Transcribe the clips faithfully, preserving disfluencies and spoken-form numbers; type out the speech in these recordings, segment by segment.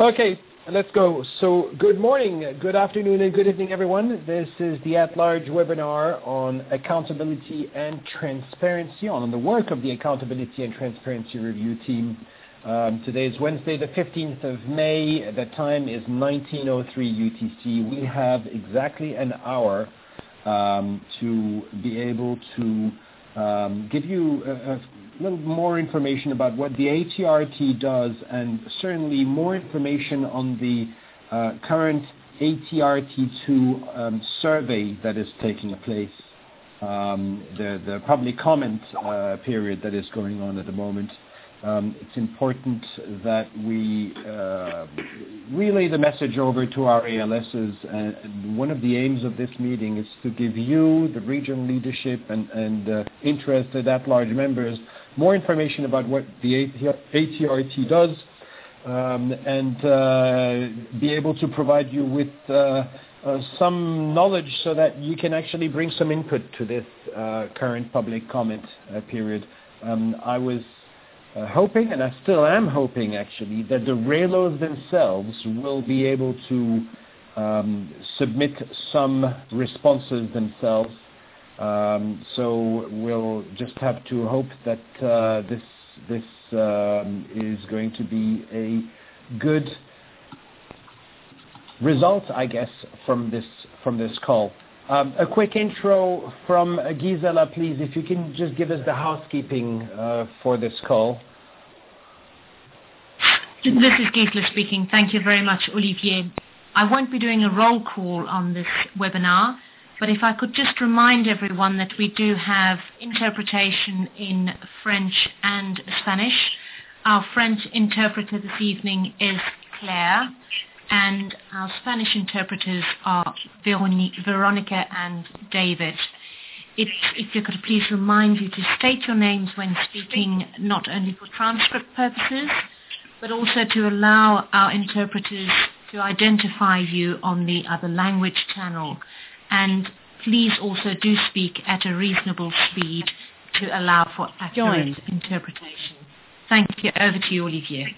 Okay, let's go. So good morning, good afternoon, and good evening, everyone. This is the At-Large webinar on accountability and transparency, on the work of the Accountability and Transparency Review team. Um, today is Wednesday, the fifteenth of May. The time is nineteen oh three U T C. We have exactly an hour um, to be able to um, give you a, a little more information about what the A T R T does, and certainly more information on the uh, current A T R T two um, survey that is taking place, um, the, the public comment uh, period that is going on at the moment. Um, it's important that we uh, relay the message over to our A L Ss, and, and one of the aims of this meeting is to give you, the regional leadership, and, and uh, interested at-large members more information about what the A T R T does, um, and uh, be able to provide you with uh, uh, some knowledge so that you can actually bring some input to this uh, current public comment uh, period. Um, I was Uh, hoping, and I still am hoping actually, that the R A L Os themselves will be able to um, submit some responses themselves. Um, so we'll just have to hope that uh, this this um, is going to be a good result, I guess, from this from this call. Um, a quick intro from Gisela, please, if you can just give us the housekeeping uh, for this call. This is Gisela speaking. Thank you very much, Olivier. I won't be doing a roll call on this webinar, but if I could just remind everyone that we do have interpretation in French and Spanish. Our French interpreter this evening is Claire, and our Spanish interpreters are Veroni- Veronica and David. It, if you could please remind you to state your names when speaking, not only for transcript purposes, but also to allow our interpreters to identify you on the other language channel. And please also do speak at a reasonable speed to allow for accurate Join. interpretation. Thank you. Over to you, Olivier.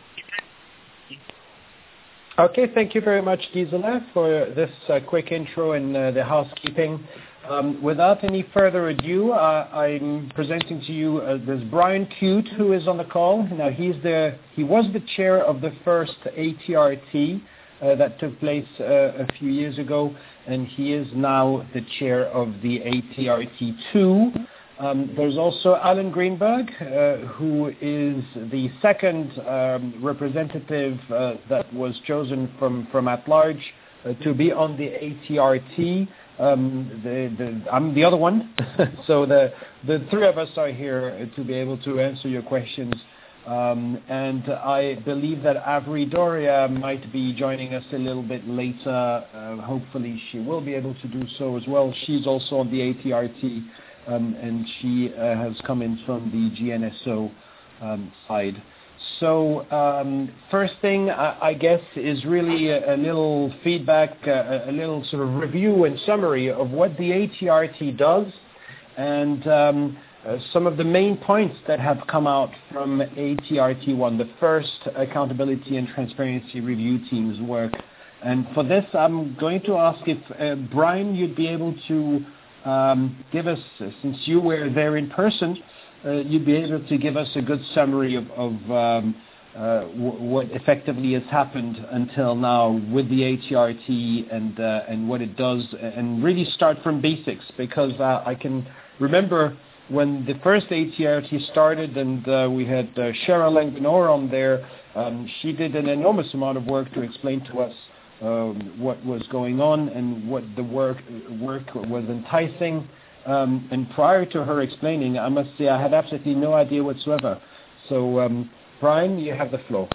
Okay, thank you very much, Gisela, for this uh, quick intro and uh, the housekeeping. Um, without any further ado, uh, I'm presenting to you uh, this Brian Cute, who is on the call. Now, he's the he was the chair of the first A T R T uh, that took place uh, a few years ago, and he is now the chair of the A T R T two. Um, there's also Alan Greenberg, uh, who is the second um, representative uh, that was chosen from, from at-large uh, to be on the A T R T. Um, the, the, I'm the other one, so the, the three of us are here to be able to answer your questions. Um, and I believe that Avery Doria might be joining us a little bit later. Uh, hopefully she will be able to do so as well. She's also on the A T R T. Um, and she uh, has come in from the G N S O um, side. So um, first thing, I, I guess, is really a, a little feedback, uh, a little sort of review and summary of what the A T R T does, and um, uh, some of the main points that have come out from A T R T one, the first Accountability and Transparency Review team's work. And for this, I'm going to ask if, uh, Brian, you'd be able to Um, give us, uh, since you were there in person, uh, you'd be able to give us a good summary of, of um, uh, w- what effectively has happened until now with the A T R T and uh, and what it does, and really start from basics, because uh, I can remember when the first A T R T started, and uh, we had uh, Cheryl Langenor on there. Um, she did an enormous amount of work to explain to us Um, what was going on and what the work work was enticing. Um, and prior to her explaining, I must say I had absolutely no idea whatsoever. So, um, Brian, you have the floor.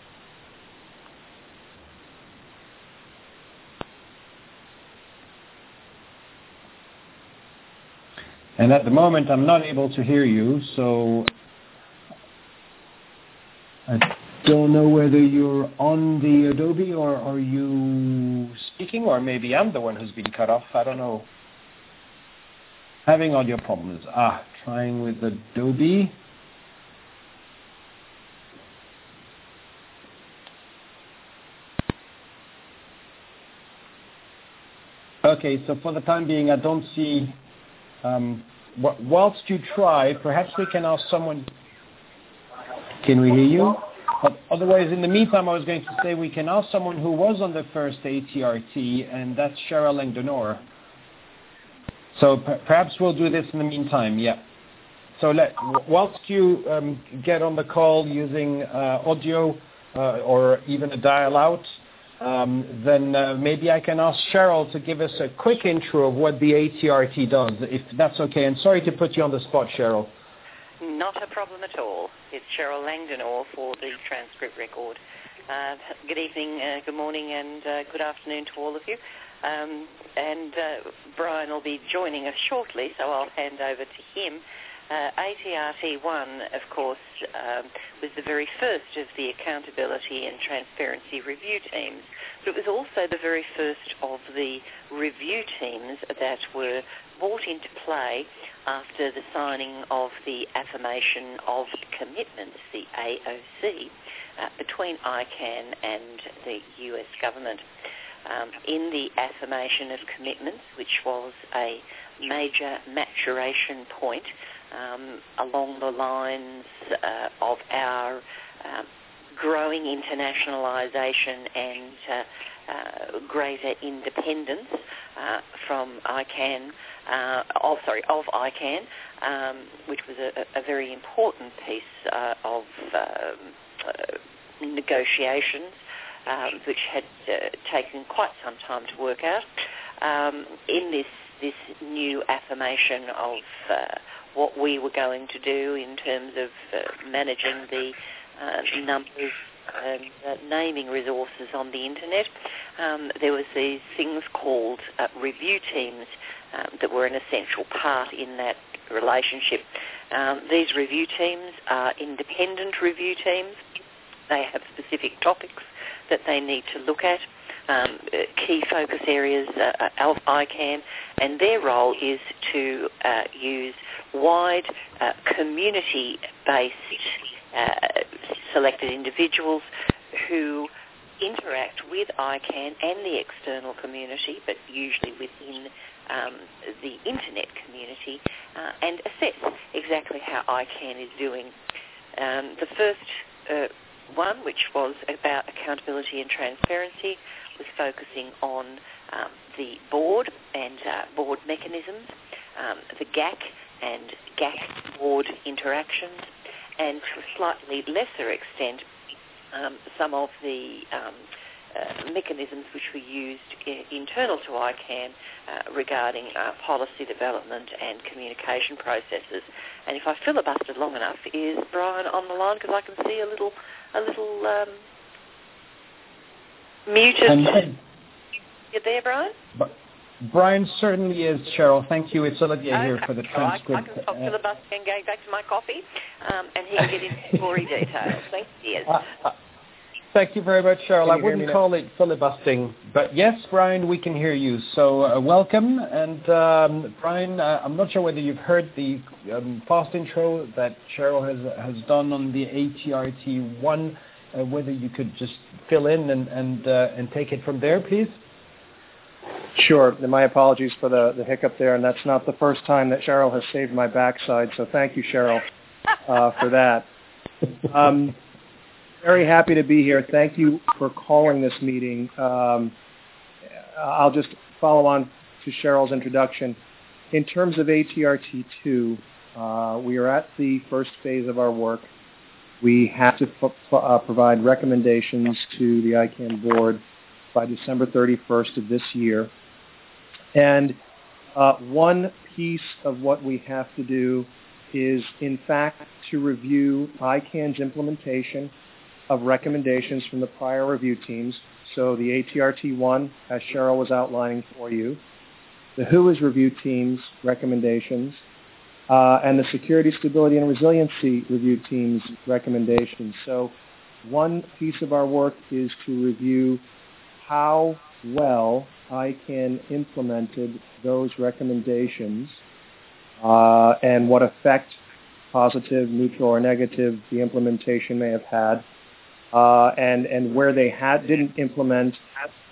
And at the moment, I'm not able to hear you, so I don't know whether you're on the Adobe or are you speaking, or maybe I'm the one who's been cut off. I don't know. Having audio problems. Ah, trying with Adobe. Okay, so for the time being, I don't see, um, wh- whilst you try, perhaps we can ask someone, can we hear you? But otherwise, in the meantime, I was going to say we can ask someone who was on the first A T R T, and that's Cheryl Langdonor. So per- perhaps we'll do this in the meantime, yeah. So let, whilst you um, get on the call using uh, audio uh, or even a dial-out, um, then uh, maybe I can ask Cheryl to give us a quick intro of what the A T R T does, if that's okay. And sorry to put you on the spot, Cheryl. Not a problem at all. It's Cheryl Langdonor for the transcript record. Uh, good evening, uh, good morning, and uh, good afternoon to all of you. Um, and uh, Brian will be joining us shortly, so I'll hand over to him. Uh, A T R T one, of course, um, was the very first of the accountability and transparency review teams, but it was also the very first of the review teams that were brought into play after the signing of the Affirmation of Commitments, the A O C, uh, between ICANN and the U S government. Um, in the Affirmation of Commitments, which was a major maturation point um, along the lines uh, of our uh, growing internationalisation and uh, uh, greater independence uh, from ICANN, uh, oh, sorry, of ICANN, um, which was a, a very important piece uh, of um, uh, negotiations, um, which had uh, taken quite some time to work out. Um, in this this new affirmation of uh, what we were going to do in terms of uh, managing the uh, numbers and uh, naming resources on the internet, um, there was these things called uh, review teams um, that were an essential part in that relationship. Um, these review teams are independent review teams. They have specific topics that they need to look at, um, key focus areas uh, of ICANN, and their role is to uh, use wide uh, community-based uh, selected individuals who interact with ICANN and the external community, but usually within um, the internet community, uh, and assess exactly how ICANN is doing. Um, the first uh, one, which was about accountability and transparency, was focusing on um, the board and uh, board mechanisms, um, the G A C and G A C board interactions, and to a slightly lesser extent, um, some of the um, uh, mechanisms which were used I- internal to ICANN uh, regarding uh, policy development and communication processes. And if I filibustered long enough, is Brian on the line? Because I can see a little, a little um, muted. And, You there, Brian? but Brian certainly is, Cheryl. Thank you. It's Olivia Okay. here for the So I, I transcript. can stop Uh, filibustering and go back to my coffee, um, and he can get into story details. Thank you. Uh, uh, thank you very much, Cheryl. Can I you hear me wouldn't now? call it filibustering, but yes, Brian, we can hear you. So uh, welcome. And um, Brian, uh, I'm not sure whether you've heard the um, fast intro that Cheryl has has done on the A T R T one. Uh, whether you could just fill in and and uh, and take it from there, please. Sure. And my apologies for the, the hiccup there, and that's not the first time that Cheryl has saved my backside, so thank you, Cheryl, uh, for that. Um, very happy to be here. Thank you for calling this meeting. Um, I'll just follow on to Cheryl's introduction. In terms of A T R T two, uh, we are at the first phase of our work. We have to f- uh, provide recommendations to the ICANN board by December thirty-first of this year. And uh, one piece of what we have to do is, in fact, to review ICANN's implementation of recommendations from the prior review teams. So the A T R T one, as Cheryl was outlining for you, the W H O S review team's recommendations, uh, and the Security, Stability, and Resiliency review team's recommendations. So one piece of our work is to review how well ICANN implemented those recommendations uh, and what effect, positive, neutral, or negative, the implementation may have had, uh, and, and where they had, didn't implement,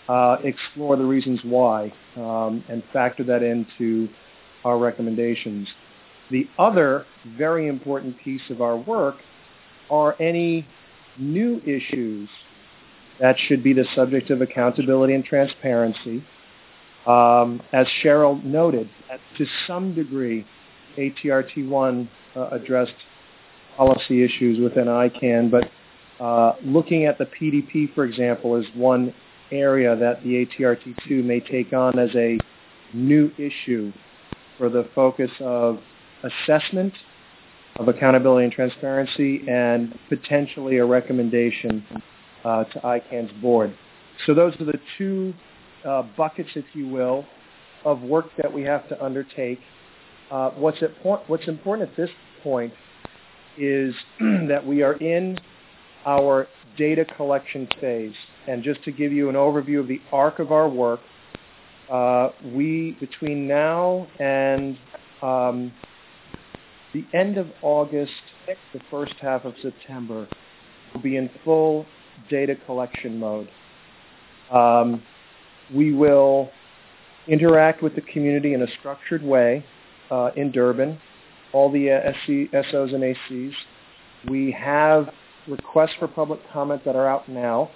uh, explore the reasons why um, and factor that into our recommendations. The other very important piece of our work are any new issues that should be the subject of accountability and transparency. Um, as Cheryl noted, to some degree, A T R T one uh, addressed policy issues within I CAN, but uh, looking at the P D P, for example, is one area that the A T R T two may take on as a new issue for the focus of assessment of accountability and transparency and potentially a recommendation uh, to I CAN's board. So those are the two uh, buckets, if you will, of work that we have to undertake. Uh, what's, at po- what's important at this point is that we are in our data collection phase. And just to give you an overview of the arc of our work, uh, we, between now and um, the end of August, the first half of September, will be in full data collection mode. Um, we will interact with the community in a structured way uh, in Durban, all the uh, S C, S Os and A Cs. We have requests for public comment that are out now.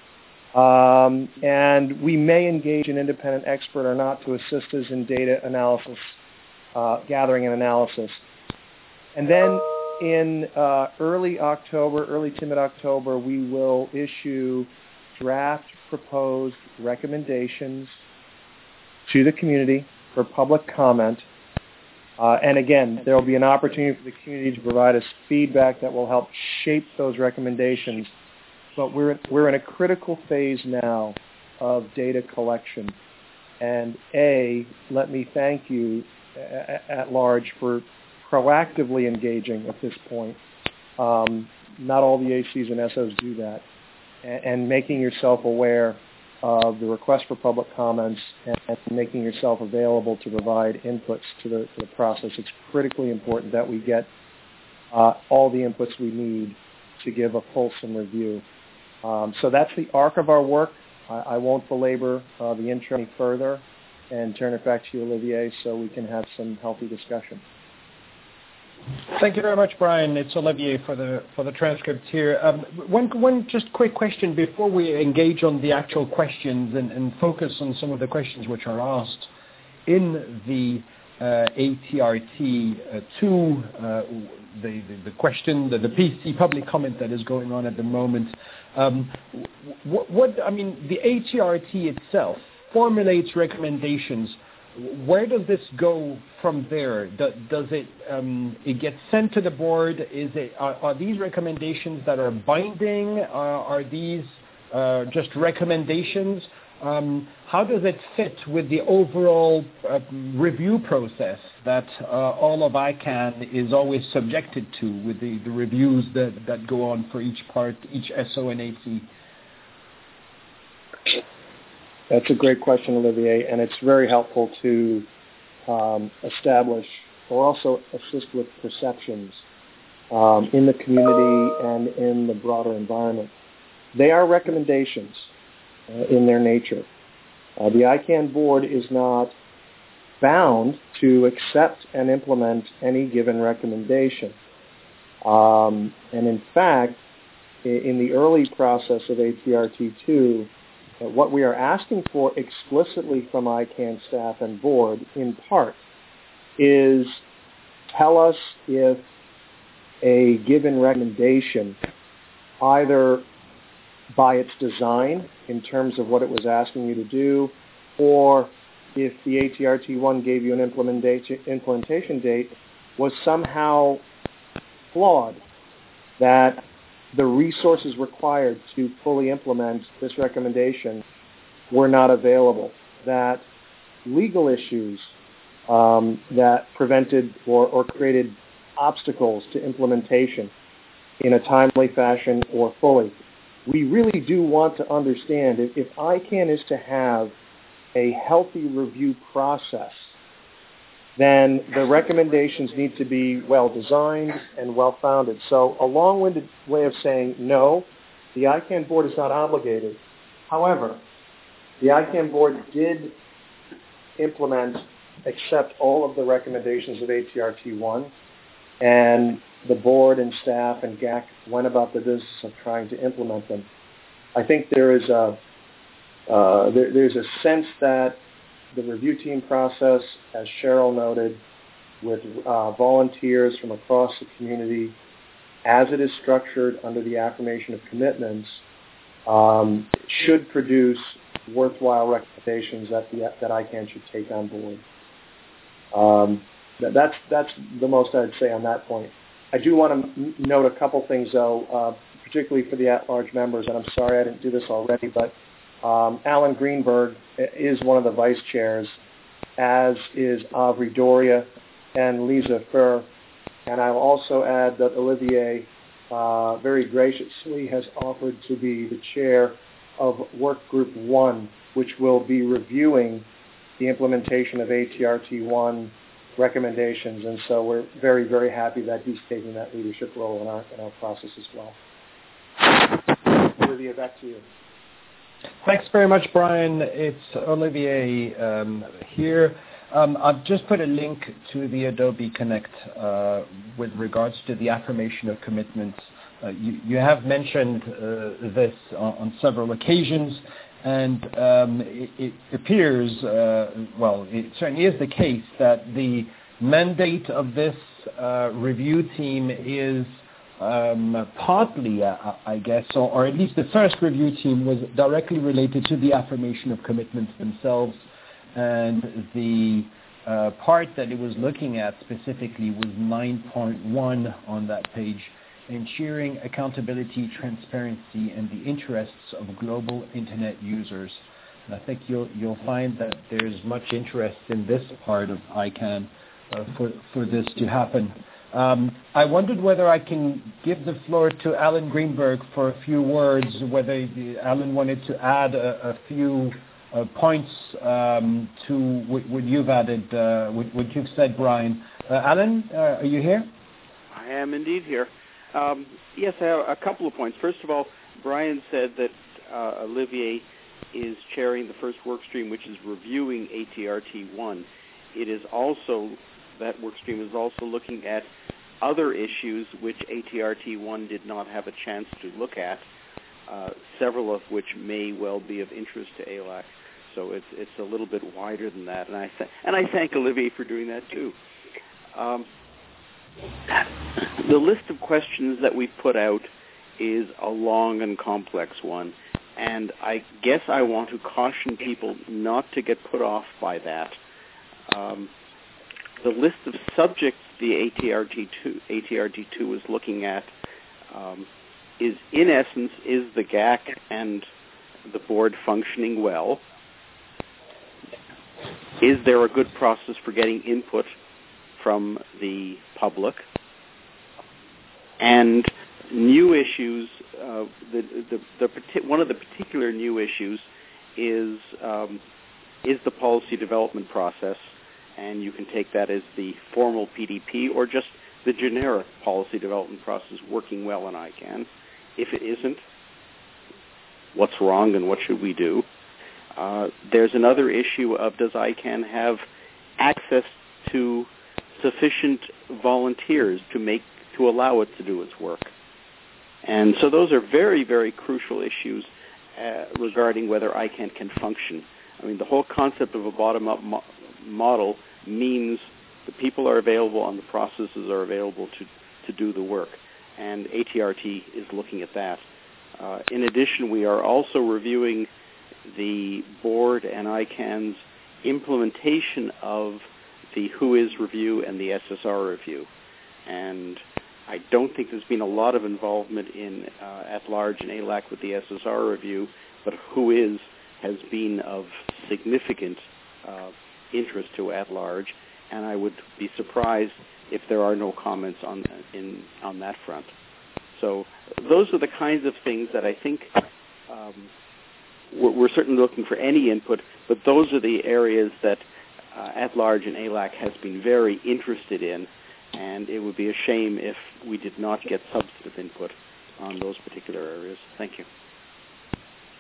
Um, and we may engage an independent expert or not to assist us in data analysis, uh, gathering and analysis. And then in uh, early October, early to mid-October, we will issue draft proposed recommendations to the community for public comment. Uh, and again, there will be an opportunity for the community to provide us feedback that will help shape those recommendations. But we're, we're in a critical phase now of data collection. And A, let me thank you a- at large for proactively engaging at this point. Um, not all the A Cs and S Os do that. And, and making yourself aware of the request for public comments and, and making yourself available to provide inputs to the, to the process. It's critically important that we get uh, all the inputs we need to give a fulsome review. Um, so that's the arc of our work. I, I won't belabor uh, the intro any further and turn it back to you, Olivier, so we can have some healthy discussion. Thank you very much, Brian. It's Olivier for the for the transcript here. Um, one one just quick question before we engage on the actual questions and, and focus on some of the questions which are asked in the uh, A T R T two, uh, the, the the question, the, the P C public comment that is going on at the moment. Um, what, what I mean, the A T R T itself formulates recommendations. Where does this go from there? Do, does it um, it get sent to the board? Is it are, are these recommendations that are binding? Uh, are these uh, just recommendations? Um, how does it fit with the overall uh, review process that uh, all of I CAN is always subjected to, with the, the reviews that, that go on for each part, each S O and A C? That's a great question, Olivier, and it's very helpful to um, establish or also assist with perceptions um, in the community and in the broader environment. They are recommendations uh, in their nature. Uh, the I CAN board is not bound to accept and implement any given recommendation. Um, and in fact, in the early process of A T R T two, what we are asking for explicitly from I CAN staff and board, in part, is tell us if a given recommendation, either by its design in terms of what it was asking you to do, or if the A T R T one gave you an implementation, implementation date, was somehow flawed, that the resources required to fully implement this recommendation were not available, that legal issues um, that prevented or, or created obstacles to implementation in a timely fashion or fully. We really do want to understand if, if I CAN is to have a healthy review process, then the recommendations need to be well-designed and well-founded. So a long-winded way of saying, no, the I CAN board is not obligated. However, The I CAN board did implement, accept all of the recommendations of A T R T one, and the board and staff and G A C went about the business of trying to implement them. I think there is a uh, there, there's a sense that the review team process, as Cheryl noted, with uh, volunteers from across the community, as it is structured under the affirmation of commitments, um, should produce worthwhile recommendations that the, that I CAN should take on board. Um, that's that's the most I'd say on that point. I do want to m- note a couple things, though, uh, particularly for the at-large members, and I'm sorry I didn't do this already, but um, Alan Greenberg is one of the vice chairs, as is Avri Doria and Lisa Fur. And I'll also add that Olivier uh, very graciously has offered to be the chair of Work Group one, which will be reviewing the implementation of A T R T one recommendations. And so we're very, very happy that he's taking that leadership role in our, in our process as well. Olivier, back to you. Thanks very much, Brian. It's Olivier um, here. Um, I've just put a link to the Adobe Connect uh, with regards to the affirmation of commitments. Uh, you, you have mentioned uh, this on, on several occasions, and um, it, it appears, uh, well, it certainly is the case that the mandate of this uh, review team is um, partly, uh, I guess, or, or at least the first review team was directly related to the affirmation of commitments themselves. And the uh, part that it was looking at specifically was nine point one on that page, ensuring accountability, transparency, and the interests of global Internet users. And I think you'll, you'll find that there's much interest in this part of I CAN uh, for, for this to happen. Um, I wondered whether I can give the floor to Alan Greenberg for a few words, whether the, Alan wanted to add a, a few Uh, points um, to what, what you've added, uh, what, what you've said, Brian. Uh, Alan, uh, are you here? I am indeed here. Um, yes, I have a couple of points. First of all, Brian said that uh, Olivier is chairing the first work stream, which is reviewing A T R T one. It is also, that work stream is also looking at other issues which A T R T one did not have a chance to look at, uh, several of which may well be of interest to A L A C. So it's it's a little bit wider than that, and I th- and I thank Olivier for doing that too. Um, the list of questions that we put out is a long and complex one, and I guess I want to caution people not to get put off by that. Um, the list of subjects the A T R T two A T R T two is looking at um, is, in essence, is the G A C and the board functioning well? Is there a good process for getting input from the public? And new issues, uh, the, the, the, one of the particular new issues is um, is the policy development process, and you can take that as the formal P D P or just the generic policy development process working well in I CAN. If it isn't, what's wrong and what should we do? Uh, there's another issue of does I CAN have access to sufficient volunteers to make to allow it to do its work? And so those are very, very crucial issues uh, regarding whether I CAN can function. I mean, the whole concept of a bottom-up mo- model means the people are available and the processes are available to, to do the work. And A T R T is looking at that. Uh, in addition, we are also reviewing the board and I CAN's implementation of the Who Is review and the S S R review. And I don't think there's been a lot of involvement in uh, at-large and A L A C with the S S R review, but Who Is has been of significant uh, interest to at-large, and I would be surprised if there are no comments on in on that front. So those are the kinds of things that I think um, we're, we're certainly looking for any input, but those are the areas that uh, at-large and A L A C has been very interested in, and it would be a shame if we did not get substantive input on those particular areas. Thank you.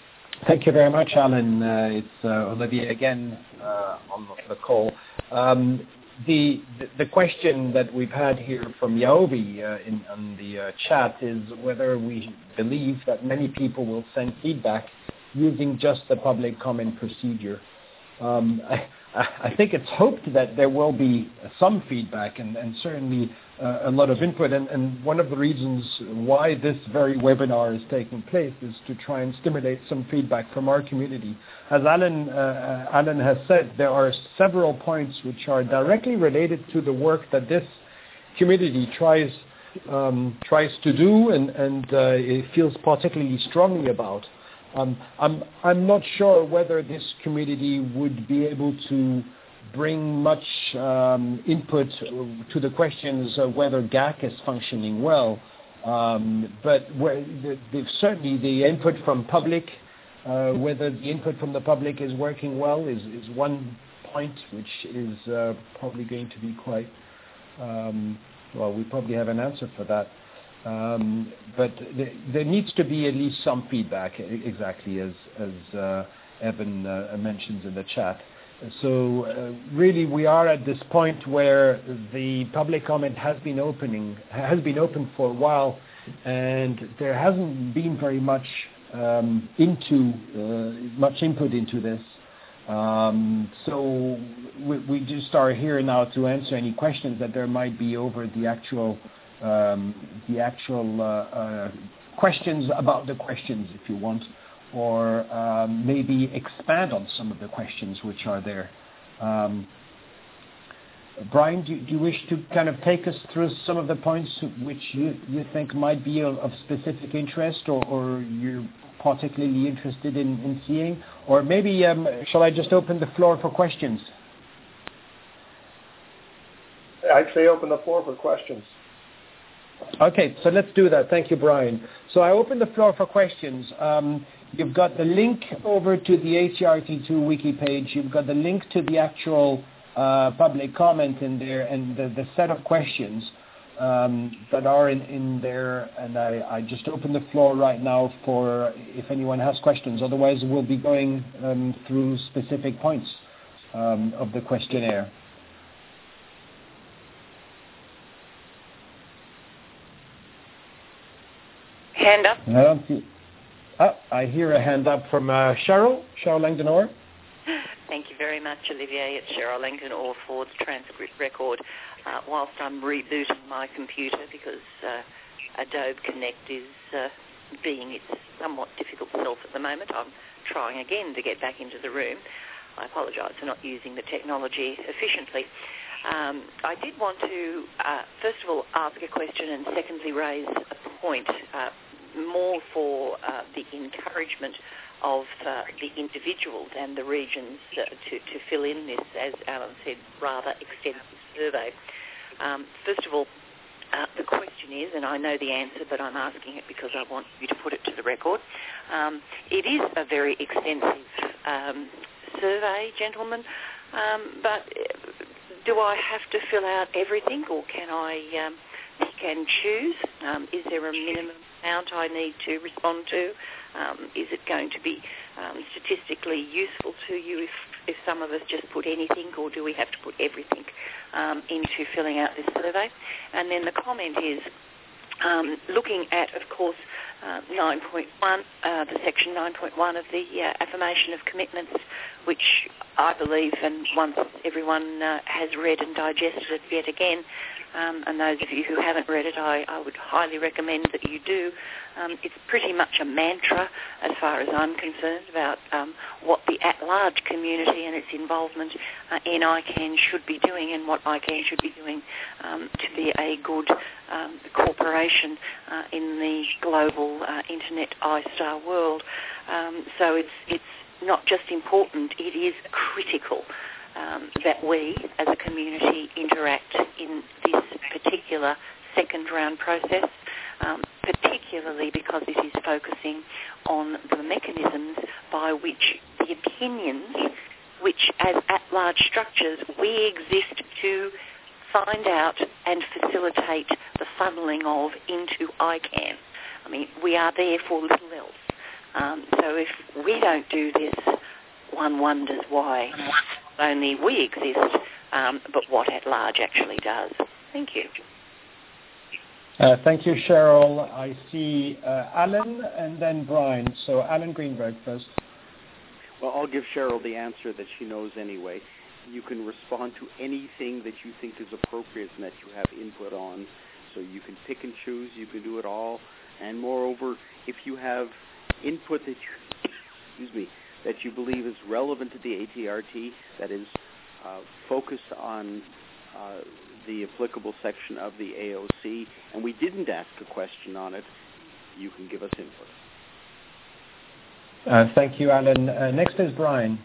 Thank you very much, Alan. Uh, it's uh, Olivier again uh, on the call. Um, the, the the question that we've had here from Yaobi uh, in on the uh, chat is whether we believe that many people will send feedback using just the public comment procedure. Um, I, I think it's hoped that there will be some feedback and, and certainly uh, a lot of input. And, and one of the reasons why this very webinar is taking place is to try and stimulate some feedback from our community. As Alan, uh, Alan has said, there are several points which are directly related to the work that this community tries um, tries to do and, and uh, it feels particularly strongly about. Um, I'm I'm not sure whether this community would be able to bring much um, input to the questions of whether G A C is functioning well, um, but where the, the, certainly the input from public, uh, whether the input from the public is working well is, is one point which is uh, probably going to be quite, um, well, we probably have an answer for that. Um, but th- there needs to be at least some feedback, exactly as, as uh, Evan uh, mentions in the chat. So uh, really, we are at this point where the public comment has been opening, has been open for a while, and there hasn't been very much um, into uh, much input into this. Um, so we, we just are here now to answer any questions that there might be over the actual. Um, the actual uh, uh, questions about the questions, if you want, or um, maybe expand on some of the questions which are there. Um, Brian, do, do you wish to kind of take us through some of the points which you, you think might be of, of specific interest or, or you're particularly interested in, in seeing? Or maybe, um, shall I just open the floor for questions? I'd say open the floor for questions. Okay, so let's do that. Thank you, Brian. So I open the floor for questions. Um, you've got the link over to the A C R T two wiki page. You've got the link to the actual uh, public comment in there and the, the set of questions um, that are in, in there. And I, I just open the floor right now for if anyone has questions. Otherwise, we'll be going um, through specific points um, of the questionnaire. Hand up. I don't see. Oh, I hear a hand up from uh, Cheryl. Cheryl Langdon-Orr. Thank you very much, Olivier. It's Cheryl Langdon-Orr for the transcript record. Uh, whilst I'm rebooting my computer because uh, Adobe Connect is uh, being its somewhat difficult self at the moment, I'm trying again to get back into the room. I apologise for not using the technology efficiently. Um, I did want to, uh, first of all, ask a question and secondly raise a point uh, more for uh, the encouragement of uh, the individuals and the regions uh, to, to fill in this, as Alan said, rather extensive survey. Um, first of all, uh, the question is, and I know the answer, but I'm asking it because I want you to put it to the record. Um, it is a very extensive um, survey, gentlemen, um, but do I have to fill out everything, or can I um, pick and choose? Um, is there a minimum amount I need to respond to? Um, is it going to be um, statistically useful to you if, if some of us just put anything, or do we have to put everything um, into filling out this survey? And then the comment is, um, looking at, of course, uh, nine point one, uh, the section nine point one of the uh, affirmation of commitments, which I believe, and once everyone uh, has read and digested it yet again, um, and those of you who haven't read it, I, I would highly recommend that you do. Um, it's pretty much a mantra, as far as I'm concerned, about um, what the at-large community and its involvement uh, in I CAN should be doing and what I CAN should be doing um, to be a good um, corporation uh, in the global uh, internet I-STAR world. Um, so it's it's not just important, it is critical um, that we as a community interact in this particular second round process, um, particularly because it is focusing on the mechanisms by which the opinions, which as at-large structures we exist to find out and facilitate the funneling of into I CAN. I mean, we are there for little else. Um, so if we don't do this, one wonders why not only we exist, um, but what at large actually does. Thank you. Uh, thank you, Cheryl. I see uh, Alan and then Brian. So Alan Greenberg first. Well, I'll give Cheryl the answer that she knows anyway. You can respond to anything that you think is appropriate and that you have input on. So you can pick and choose. You can do it all. And moreover, if you have input that you, excuse me, that you believe is relevant to the A T R T, that is uh, focused on uh, the applicable section of the A O C, and we didn't ask a question on it, you can give us input. Uh, thank you, Alan. Uh, next is Brian.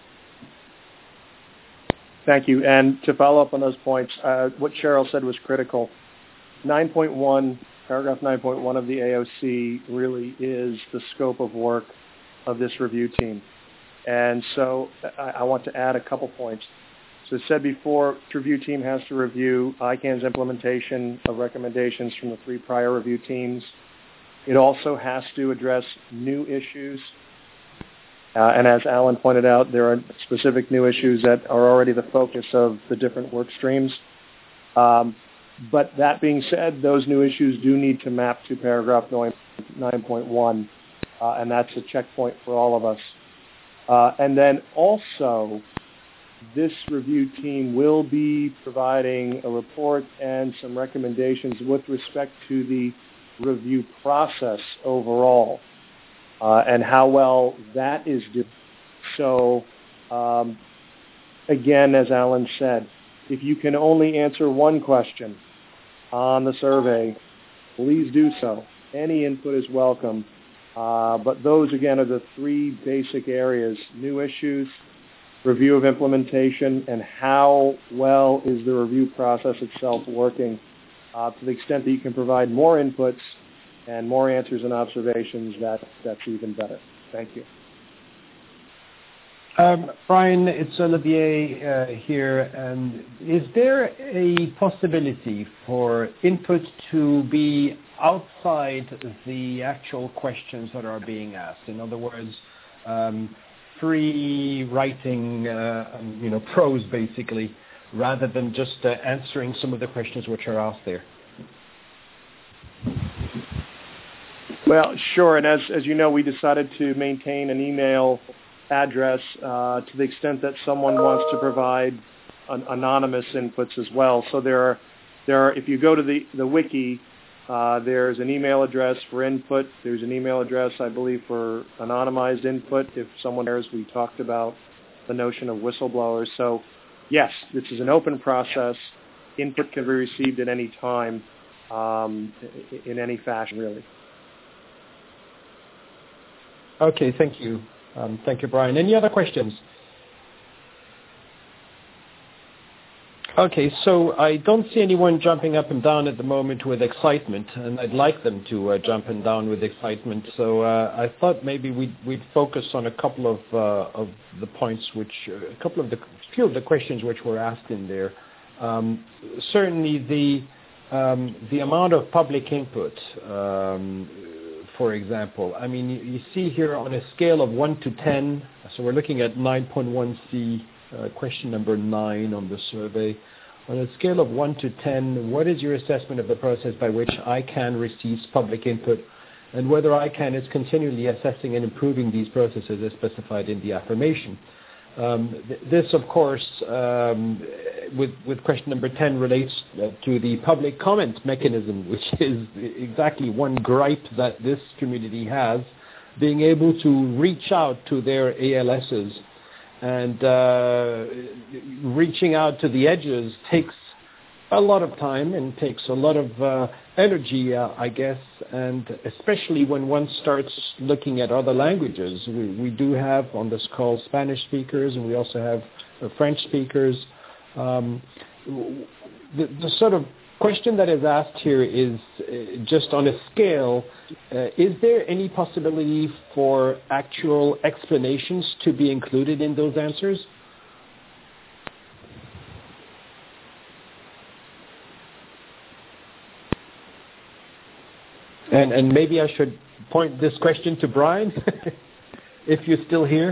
Thank you. And to follow up on those points, uh, what Cheryl said was critical. nine point one, paragraph nine point one of the A O C really is the scope of work of this review team. And so I, I want to add a couple points. So as said before, the review team has to review I CANN's implementation of recommendations from the three prior review teams. It also has to address new issues. Uh, and as Alan pointed out, there are specific new issues that are already the focus of the different work streams. Um, but that being said, those new issues do need to map to paragraph nine point one, uh, and that's a checkpoint for all of us. Uh, and then also, this review team will be providing a report and some recommendations with respect to the review process overall. Uh, and how well that is doing. So, um, again, as Alan said, if you can only answer one question on the survey, please do so. Any input is welcome. Uh, but those, again, are the three basic areas: new issues, review of implementation, and how well is the review process itself working. Uh, to the extent that you can provide more inputs and more answers and observations, that, that's even better. Thank you. Um, Brian, it's Olivier uh, here. And is there a possibility for input to be outside the actual questions that are being asked? In other words, um, free writing, uh, you know, prose basically, rather than just uh, answering some of the questions which are asked there? Well, sure. And as, as you know, we decided to maintain an email address uh, to the extent that someone wants to provide an anonymous inputs as well. So there are, there are, if you go to the, the wiki, uh, there's an email address for input. There's an email address, I believe, for anonymized input. If someone cares, we talked about the notion of whistleblowers. So, yes, this is an open process. Input can be received at any time, um, in any fashion, really. Okay, thank you. Um, thank you, Brian. Any other questions? Okay, so I don't see anyone jumping up and down at the moment with excitement, and I'd like them to uh, jump and down with excitement. So uh, I thought maybe we'd, we'd focus on a couple of uh, of the points, which uh, a couple of the few of the questions which were asked in there. Um, certainly, the um, the amount of public input. Um, For example, I mean, you, you see here on a scale of one to ten, so we're looking at nine point one C, uh, question number nine on the survey. On a scale of one to ten, what is your assessment of the process by which I CANN receives public input, and whether I CANN is continually assessing and improving these processes as specified in the affirmation? Um, th- this, of course, um, with, with question number ten relates uh, to the public comment mechanism, which is exactly one gripe that this community has, being able to reach out to their A L Ss. And uh, reaching out to the edges takes a lot of time and takes a lot of uh, energy, uh, I guess, and especially when one starts looking at other languages. We, we do have on this call Spanish speakers, and we also have uh, French speakers. Um, the, the sort of question that is asked here is uh, just on a scale, uh, is there any possibility for actual explanations to be included in those answers? Uh, And, and maybe I should point this question to Brian, if you're still here.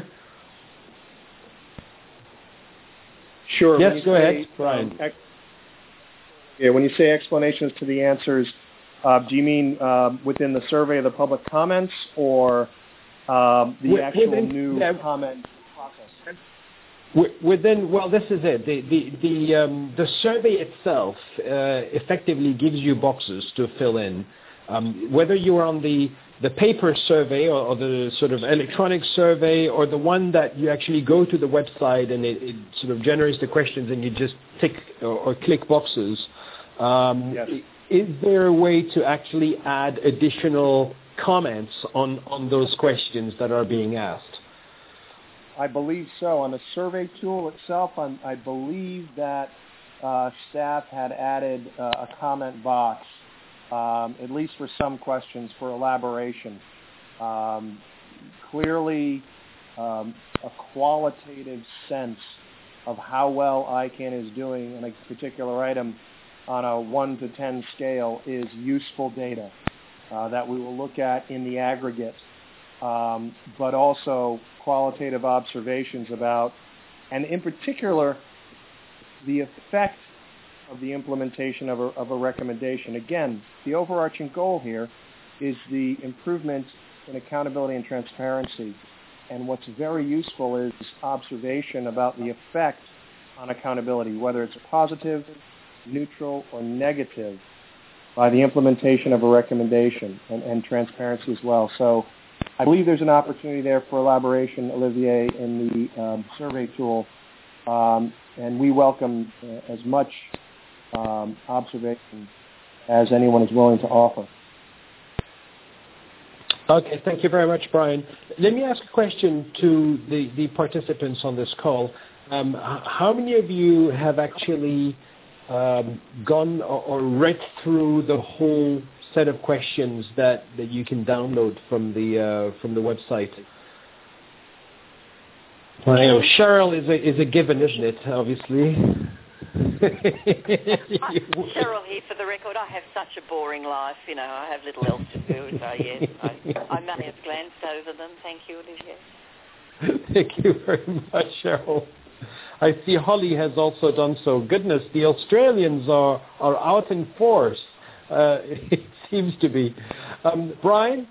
Sure. Yes, go say, ahead, Brian. Um, ex- yeah, when you say explanations to the answers, uh, do you mean uh, within the survey of the public comments or um, the actual within, new yeah, comment process? Within, well, this is it. The the the, um, the survey itself uh, effectively gives you boxes to fill in. Um, whether you're on the, the paper survey or, or the sort of electronic survey or the one that you actually go to the website and it, it sort of generates the questions and you just tick or, or click boxes, um, yes. is there a way to actually add additional comments on, on those questions that are being asked? I believe so. On the survey tool itself, I'm, I believe that uh, staff had added uh, a comment box, um, at least for some questions, for elaboration. Um, clearly, um, a qualitative sense of how well I CAN is doing in a particular item on a one to ten scale is useful data uh, that we will look at in the aggregate. Um, but also qualitative observations about, and in particular, the effect of the implementation of a, of a recommendation. Again, the overarching goal here is the improvement in accountability and transparency. And what's very useful is observation about the effect on accountability, whether it's positive, neutral, or negative, by the implementation of a recommendation, and, and transparency as well. So I believe there's an opportunity there for elaboration, Olivier, in the um, survey tool, um, and we welcome uh, as much um, observation as anyone is willing to offer. Okay, thank you very much, Brian. Let me ask a question to the, the participants on this call. Um, how many of you have actually um, gone or, or read through the whole set of questions that, that you can download from the uh, from the website? Well, you know, Cheryl is a is a given, isn't it? Obviously. Cheryl here for the record. I have such a boring life, you know. I have little else to do, so yes, I, I may have glanced over them. Thank you, Olivier. Thank you very much, Cheryl. I see Holly has also done so. Goodness, the Australians are, are out in force. Uh, it seems to be. Um, Brian?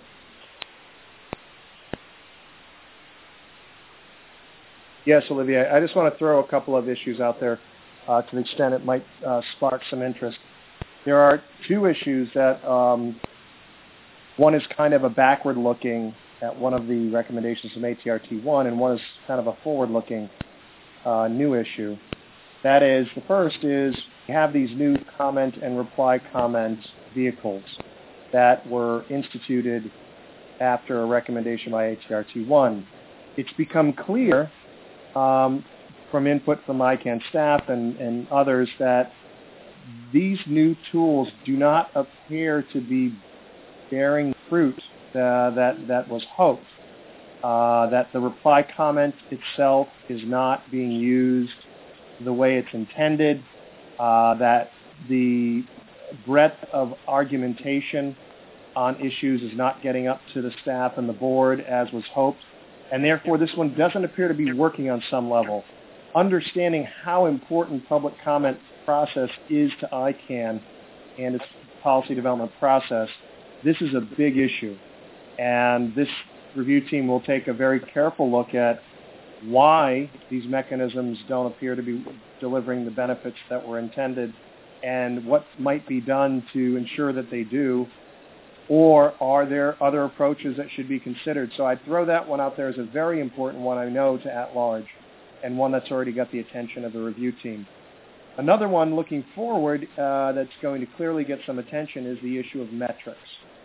Yes, Olivier. I just want to throw a couple of issues out there uh, to the extent it might uh, spark some interest. There are two issues that um, one is kind of a backward-looking at one of the recommendations from A T R T one, and one is kind of a forward-looking uh, new issue. That is, the first is we have these new comment and reply comment vehicles that were instituted after a recommendation by A T R T one. It's become clear um, from input from I CAN staff and, and others that these new tools do not appear to be bearing fruit uh, that, that was hoped. Uh, that the reply comment itself is not being used the way it's intended, uh, that the breadth of argumentation on issues is not getting up to the staff and the board as was hoped, and therefore this one doesn't appear to be working on some level. Understanding how important public comment process is to I CAN and its policy development process, this is a big issue, and this review team will take a very careful look at why these mechanisms don't appear to be delivering the benefits that were intended and what might be done to ensure that they do, or are there other approaches that should be considered? So I'd throw that one out there as a very important one, I know, to at-large, and one that's already got the attention of the review team. Another one looking forward uh, that's going to clearly get some attention is the issue of metrics.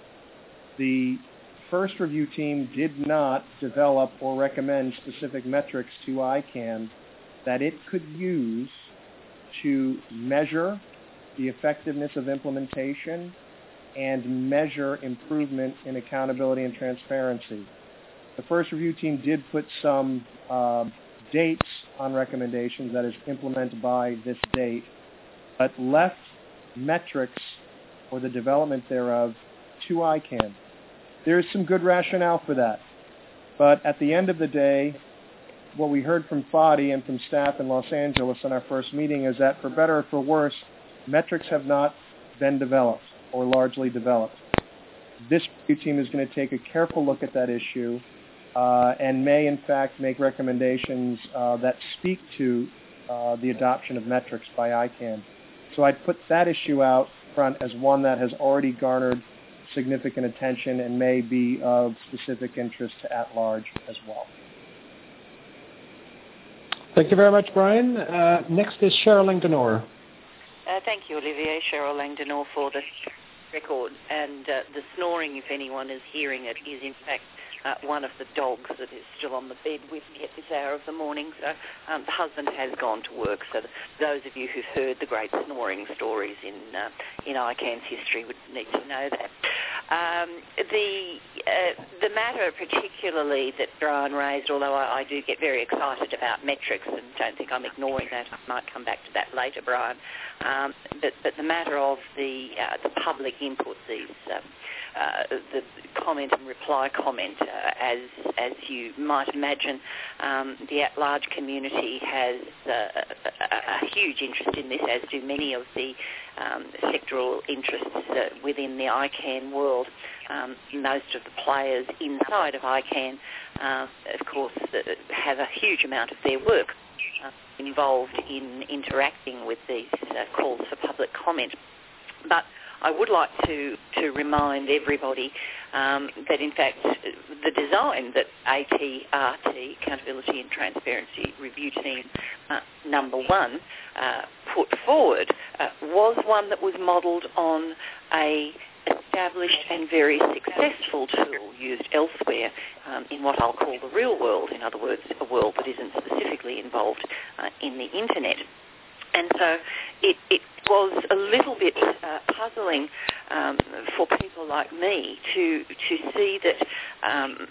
The first review team did not develop or recommend specific metrics to I CAN that it could use to measure the effectiveness of implementation and measure improvement in accountability and transparency. The first review team did put some uh, dates on recommendations, that is, implemented by this date, but left metrics or the development thereof to I CANN. There is some good rationale for that. But at the end of the day, what we heard from Fadi and from staff in Los Angeles in our first meeting is that for better or for worse, metrics have not been developed or largely developed. This review team is going to take a careful look at that issue uh, and may, in fact, make recommendations uh, that speak to uh, the adoption of metrics by I CANN. So I'd put that issue out front as one that has already garnered significant attention and may be of specific interest to at-large as well. Thank you very much, Brian. Uh, next is Cheryl Langdonor. Uh, thank you, Olivier. Cheryl Langdonor for the record. And uh, the snoring, if anyone is hearing it, is in fact uh, one of the dogs that is still on the bed with me at this hour of the morning. So um, the husband has gone to work. So the, those of you who've heard the great snoring stories in uh, in I CANN's history would need to know that. Um, the uh, the matter particularly that Brian raised, although I, I do get very excited about metrics and don't think I'm ignoring that, I might come back to that later, Brian, um, but, but the matter of the uh, the public input, these um, uh, the comment and reply comment, uh, as as you might imagine, um, the at-large community has uh, a, a huge interest in this, as do many of the um, sectoral interests uh, within the I CANN world. Um, most of the players inside of I CANN, uh, of course, uh, have a huge amount of their work uh, involved in interacting with these uh, calls for public comment. But I would like to, to remind everybody um, that, in fact, the design that A T R T, Accountability and Transparency Review Team uh, number one, uh, put forward uh, was one that was modelled on a established and very successful tool used elsewhere um, in what I'll call the real world, in other words, a world that isn't specifically involved uh, in the internet. And so it, it was a little bit uh, puzzling um, for people like me to to see that um,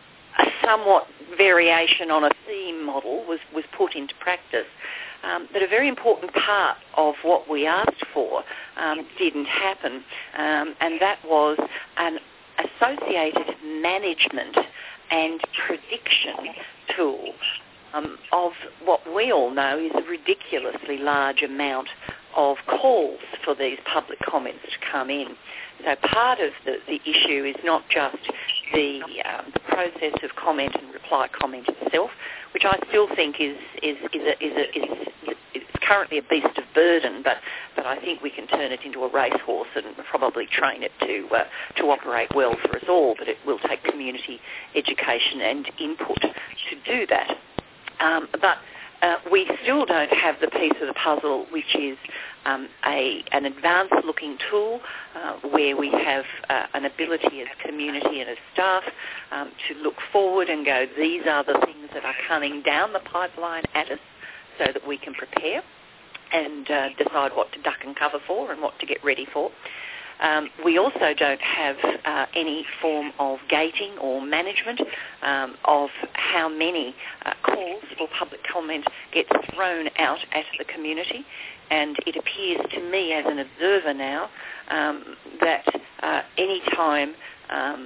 a somewhat variation on a theme model was, was put into practice. Um, but a very important part of what we asked for um, didn't happen, um, and that was an associated management and prediction tool Um, of what we all know is a ridiculously large amount of calls for these public comments to come in. So part of the, the issue is not just the, um, the process of comment and reply comment itself, which I still think is is is, a, is, a, is it's currently a beast of burden, but, but I think we can turn it into a racehorse and probably train it to uh, to operate well for us all. But it will take community education and input to do that. Um, but uh, we still don't have the piece of the puzzle, which is um, a an advanced-looking tool uh, where we have uh, an ability as a community and as staff um, to look forward and go, these are the things that are coming down the pipeline at us, so that we can prepare and uh, decide what to duck and cover for and what to get ready for. Um, we also don't have uh, any form of gating or management um, of how many uh, calls for public comment get thrown out at the community. And it appears to me as an observer now um, that uh, any time um,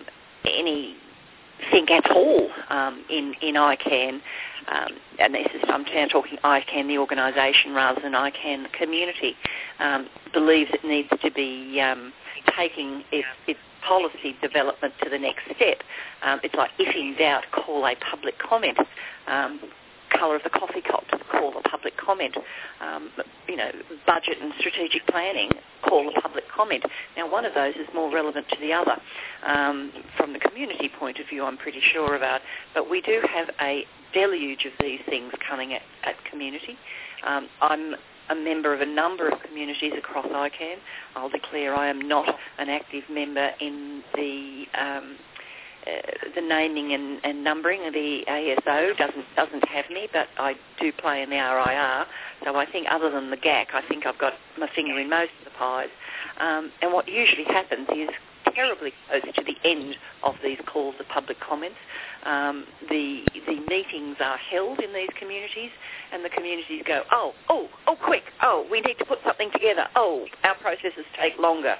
anything at all um, in, in I CANN, um, and this is, I'm now talking I CANN, the organisation, rather than I CANN, the community, um, believes it needs to be um, taking its, its policy development to the next step. Um, it's like, if in doubt, call a public comment. Um, colour of the coffee cup, call a public comment. Um, you know, budget and strategic planning, call a public comment. Now, one of those is more relevant to the other. Um, from the community point of view, I'm pretty sure about. But we do have a deluge of these things coming at, at community. Um, I'm a member of a number of communities across I CANN. I'll declare I am not an active member in the um, uh, the naming and, and numbering. The A S O doesn't doesn't have me, but I do play in the R I R. So I think, other than the G A C, I think I've got my finger in most of the pies. Um, and what usually happens is, terribly close to the end of these calls of public comments, um, the the meetings are held in these communities, and the communities go, oh, oh, oh, quick, oh, we need to put something together, oh, our processes take longer.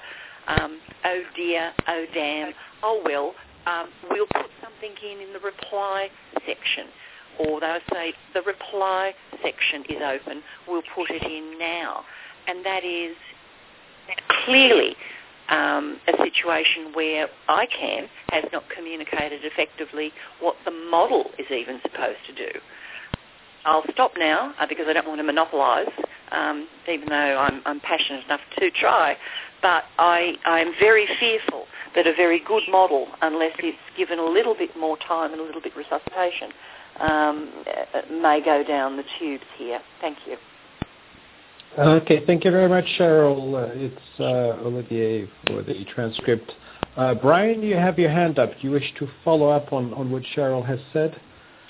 um, oh dear, oh damn, oh well, um, we'll put something in in the reply section. Or they'll say, the reply section is open, we'll put it in now. And that is clearly um, a situation where I CAN has not communicated effectively what the model is even supposed to do. I'll stop now uh, because I don't want to monopolise, um, even though I'm, I'm passionate enough to try. But I, I'm very fearful that a very good model, unless it's given a little bit more time and a little bit resuscitation, um, may go down the tubes here. Thank you. Okay, thank you very much, Cheryl. Uh, it's uh, Olivier for the transcript. Uh, Brian, you have your hand up. Do you wish to follow up on, on what Cheryl has said?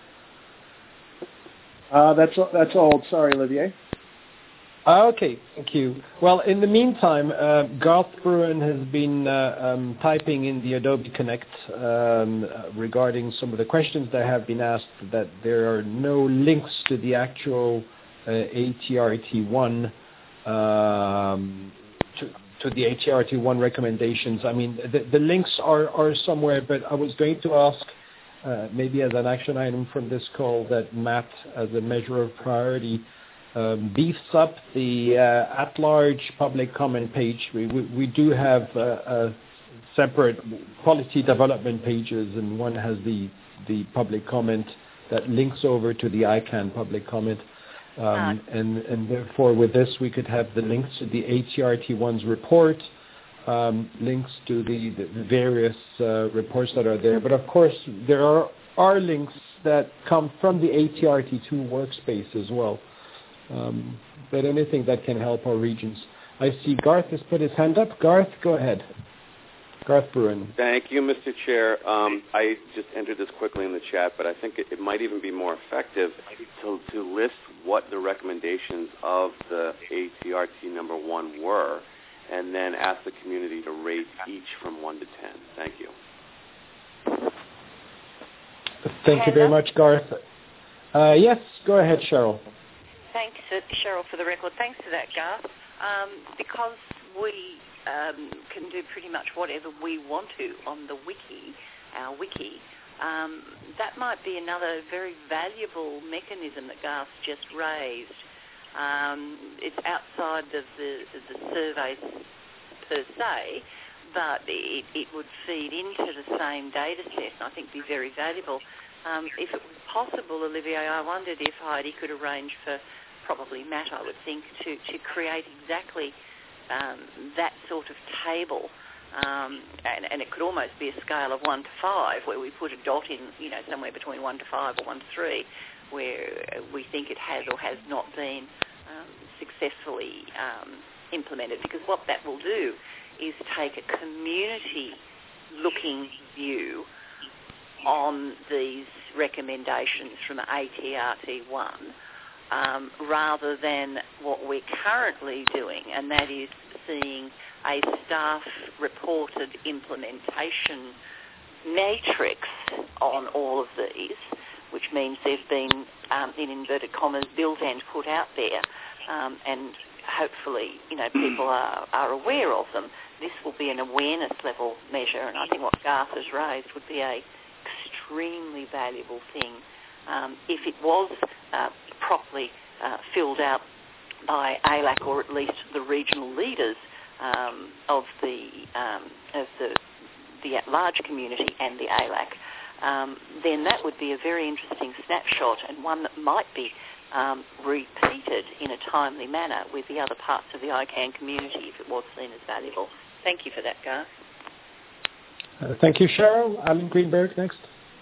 Uh, that's that's all. Sorry, Olivier. Okay, thank you. Well, in the meantime, uh, Garth Bruin has been uh, um, typing in the Adobe Connect um, uh, regarding some of the questions that have been asked, that there are no links to the actual uh, A T R T one um, to, to the A T R T one recommendations. I mean, the, the links are, are somewhere, but I was going to ask, uh, maybe as an action item from this call, that Matt, as a measure of priority, Um, beefs up the uh, at-large public comment page. We, we, we do have uh, uh, separate policy development pages, and one has the, the public comment that links over to the I CAN public comment. Um, and, and therefore, with this, we could have the links to the A T R T one's report, um, links to the, the various uh, reports that are there. But of course, there are, are links that come from the A T R T two workspace as well. Um, but anything that can help our regions. I see Garth has put his hand up. Garth, go ahead. Garth Bruin. Thank you, Mister Chair. Um, I just entered this quickly in the chat, but I think it, it might even be more effective to, to list what the recommendations of the A T R T number one were, and then ask the community to rate each from one to ten. Thank you. Thank you very much, Garth. Uh, yes, go ahead, Cheryl. Thanks, uh, Cheryl, for the record. Thanks for that, Garth. Um, because we um, can do pretty much whatever we want to on the wiki, our wiki, um, that might be another very valuable mechanism that Garth just raised. Um, it's outside of the, the surveys per se, but it, it would feed into the same data set, and I think be very valuable. Um, if it was possible, Olivier, I wondered if Heidi could arrange for, probably Matt, I would think, to, to create exactly um, that sort of table. Um, and, and it could almost be a scale of one to five, where we put a dot in, you know, somewhere between one to five or one to three, where we think it has or has not been um, successfully um, implemented. Because what that will do is take a community-looking view on these recommendations from A T R T one, um, rather than what we're currently doing, and that is seeing a staff-reported implementation matrix on all of these, which means they've been, um, in inverted commas, built and put out there, um, and hopefully, you know, people are, are aware of them. This will be an awareness level measure, and I think what Garth has raised would be a extremely valuable thing um, if it was uh, properly uh, filled out by A L A C, or at least the regional leaders um, of the um, of the the at-large community and the A L A C. Um, then that would be a very interesting snapshot, and one that might be um, repeated in a timely manner with the other parts of the I CAN community if it was seen as valuable. Thank you for that, Garth. Uh, thank you, Cheryl. Alan Greenberg, next.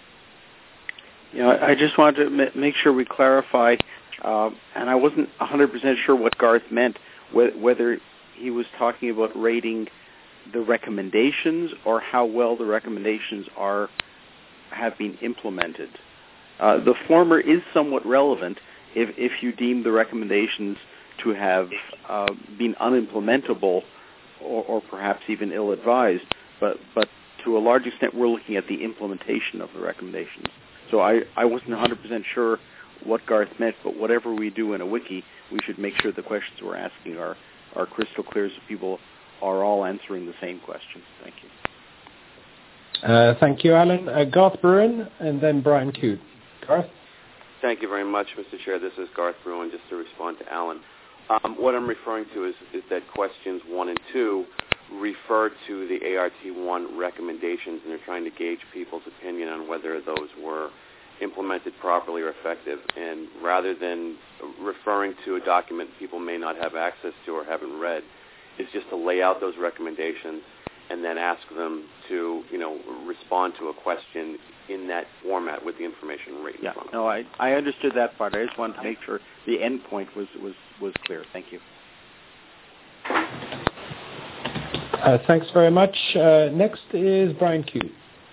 Yeah, I just wanted to m- make sure we clarify, uh, and I wasn't one hundred percent sure what Garth meant, wh- whether he was talking about rating the recommendations or how well the recommendations are have been implemented. Uh, the former is somewhat relevant if, if you deem the recommendations to have uh, been unimplementable or, or perhaps even ill-advised, but, but to a large extent we're looking at the implementation of the recommendations. So I, I wasn't one hundred percent sure what Garth meant, but whatever we do in a wiki, we should make sure the questions we're asking are, are crystal clear so people are all answering the same question. Thank you. Uh, thank you, Alan. Uh, Garth Bruin, and then Brian Cute. Garth? Thank you very much, Mister Chair. This is Garth Bruin, just to respond to Alan. Um, what I'm referring to is, is that questions one and two refer to the A R T one recommendations, and they're trying to gauge people's opinion on whether those were implemented properly or effective. And rather than referring to a document people may not have access to or haven't read, is just to lay out those recommendations and then ask them to, you know, respond to a question in that format with the information written yeah, from it. No, I, I understood that part. I just wanted to make sure the end point was, was, was clear. Thank you. Uh, thanks very much. Uh, next is Brian Cute.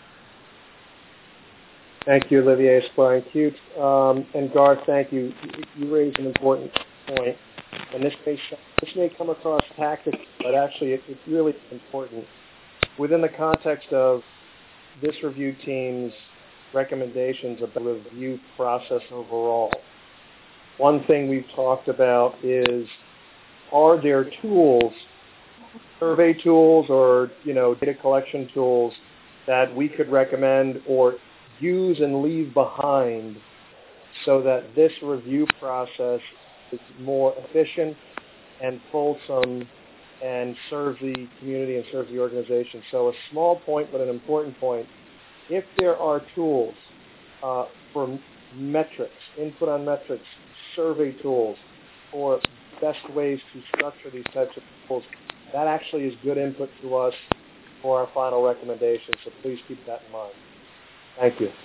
Thank you, Olivier. It's Brian Cute. Um, and Garth, thank you. You raised an important point. And this may, this may come across tactical, but actually it, it's really important. Within the context of this review team's recommendations about the review process overall, one thing we've talked about is, are there tools, survey tools or, you know, data collection tools that we could recommend or use and leave behind so that this review process is more efficient and fulsome and serve the community and serve the organization. So a small point, but an important point. If there are tools uh, for metrics, input on metrics, survey tools, or best ways to structure these types of tools, that actually is good input to us for our final recommendation. So please keep that in mind. Thank you.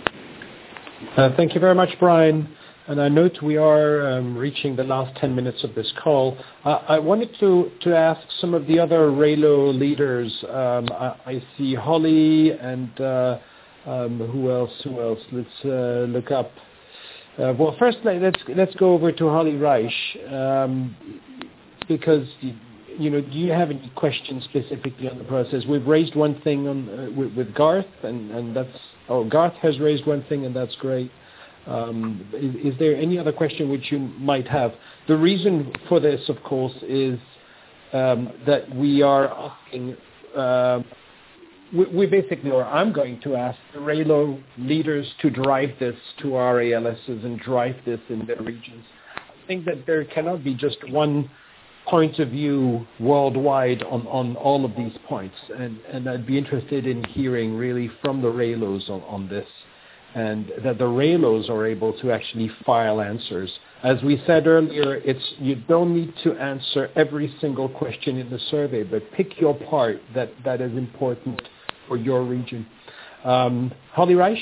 Uh, thank you very much, Brian. And I note we are um, reaching the last ten minutes of this call. Uh, I wanted to, to ask some of the other RAILO leaders. Um, I, I see Holly and uh, um, who else? Who else? Let's uh, look up. Uh, well, first let's let's go over to Holly Reich um, because you know, do you have any questions specifically on the process? We've raised one thing on uh, with, with Garth, and, and that's oh Garth has raised one thing, and that's great. Um, is, is there any other question which you might have? The reason for this, of course, is um, that we are asking, uh, we, we basically, or I'm going to ask the RAILO leaders to drive this to our A L Ss and drive this in their regions. I think that there cannot be just one point of view worldwide on, on all of these points, and, and I'd be interested in hearing really from the RAILOs on, on this, and that the RAILOs are able to actually file answers. As we said earlier, it's you don't need to answer every single question in the survey, but pick your part that, that is important for your region. Um, Holly Reich?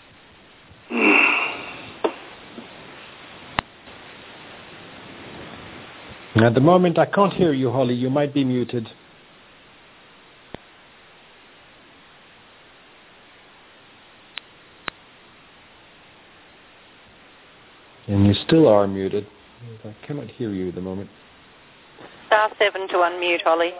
At the moment, I can't hear you, Holly. You might be muted. And you still are muted. I cannot hear you at the moment. Star seven to unmute, Holly.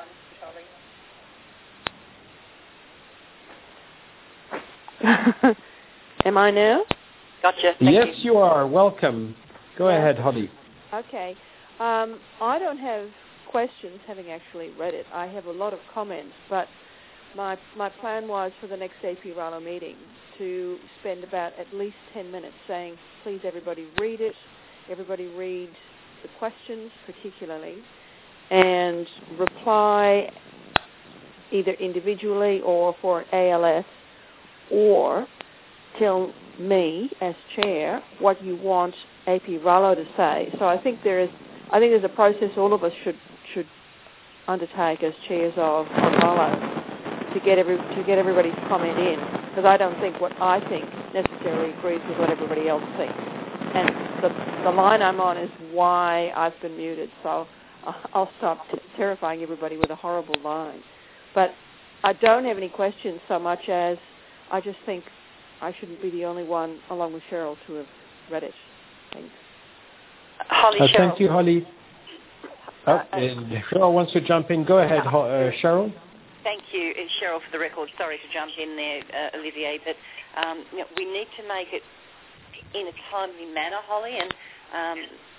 Am I now? Gotcha. Thank yes, you. you are. Welcome. Go Yeah. ahead, Holly. Okay. Um, I don't have questions, having actually read it. I have a lot of comments, but my my plan was for the next A P RAILO meeting to spend about at least ten minutes saying, please everybody read it, everybody read the questions particularly, and reply either individually or for an A L S, or tell me as chair what you want A P RAILO to say. So I think there is, I think there's a process all of us should should undertake as chairs of, of RAILO to get every to get everybody's comment in, because I don't think what I think necessarily agrees with what everybody else thinks. And the the line I'm on is why I've been muted. So I'll stop t- terrifying everybody with a horrible line. But I don't have any questions so much as I just think I shouldn't be the only one, along with Cheryl, to have read it. Thanks. Holly, Uh, Cheryl. thank you, Holly. Oh, Uh, and Cheryl wants to jump in. Go ahead, Ho- uh, Cheryl. Thank you, uh, Cheryl, for the record. Sorry to jump in there, uh, Olivier, but um, you know, we need to make it in a timely manner, Holly, and um,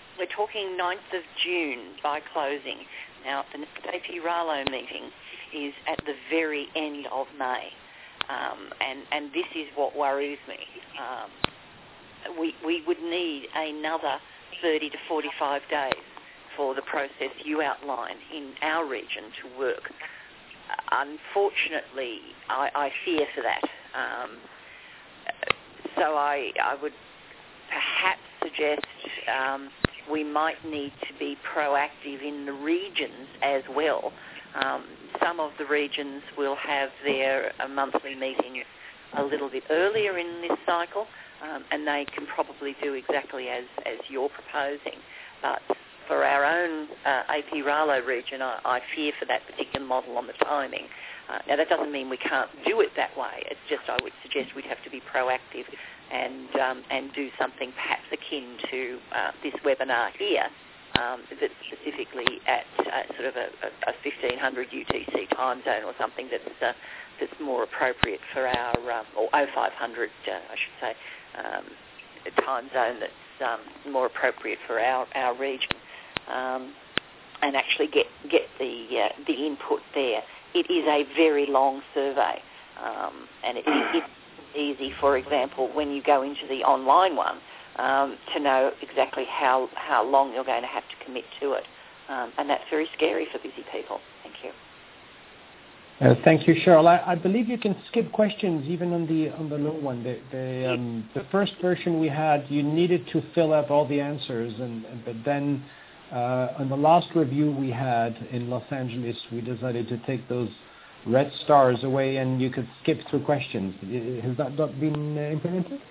we're talking ninth of June by closing. Now, the next A P Ralo meeting is at the very end of May, um, and, and this is what worries me. Um, we, we would need another thirty to forty-five days for the process you outline in our region to work. Unfortunately, I, I fear for that. Um, so I, I would perhaps suggest um, we might need to be proactive in the regions as well. Um, some of the regions will have their uh, monthly meetings a little bit earlier in this cycle, um, and they can probably do exactly as, as you're proposing. But for our own uh, A P Ralo region, I, I fear for that particular model on the timing. Uh, now, that doesn't mean we can't do it that way. It's just I would suggest we'd have to be proactive and um, and do something perhaps akin to uh, this webinar here, um, that's specifically at uh, sort of a, a fifteen hundred U T C time zone or something that's uh, that's more appropriate for our, um, or oh five hundred, uh, I should say, um, time zone that's um, more appropriate for our, our region, um, and actually get get the uh, the input there. It is a very long survey, um, and it, it, it's easy, for example, when you go into the online one, um, to know exactly how, how long you're going to have to commit to it. Um, and that's very scary for busy people. Thank you. Uh, thank you, Cheryl. I, I believe you can skip questions even on the on the low one. The the, um, the first version we had, you needed to fill out all the answers, and, and but then uh, on the last review we had in Los Angeles, we decided to take those red stars away, and you could skip through questions. Has that not been uh, implemented?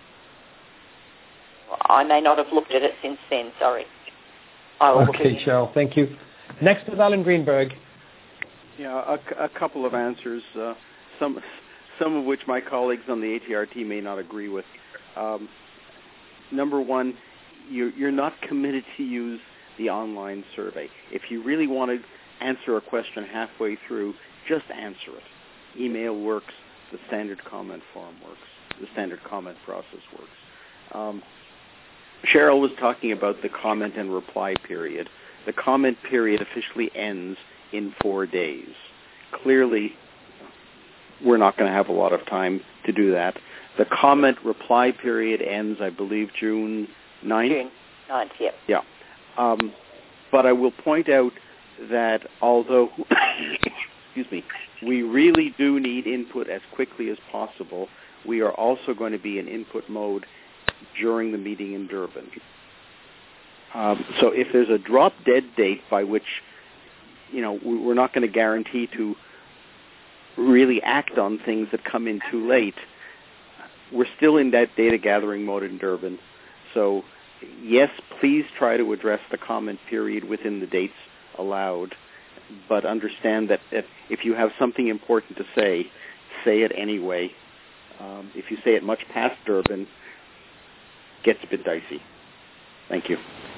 I may not have looked at it since then. Sorry. I will okay, Cheryl. Thank you. Next is Alan Greenberg. Yeah, a, a couple of answers, uh, some some of which my colleagues on the A T R T may not agree with. Um, number one, you're, you're not committed to use the online survey. If you really want to answer a question halfway through, just answer it. Email works. The standard comment form works. The standard comment process works. Um, Cheryl was talking about the comment and reply period. The comment period officially ends in four days. Clearly, we're not going to have a lot of time to do that. The comment reply period ends, I believe, June ninth? June ninth, yeah. Yeah. Um, but I will point out that although, excuse me, we really do need input as quickly as possible, we are also going to be in input mode during the meeting in Durban. Um, so if there's a drop-dead date by which, you know, we're not going to guarantee to really act on things that come in too late, we're still in that data gathering mode in Durban. So, yes, please try to address the comment period within the dates allowed, but understand that if you have something important to say, say it anyway. Um, if you say it much past Durban, it gets a bit dicey. Thank you.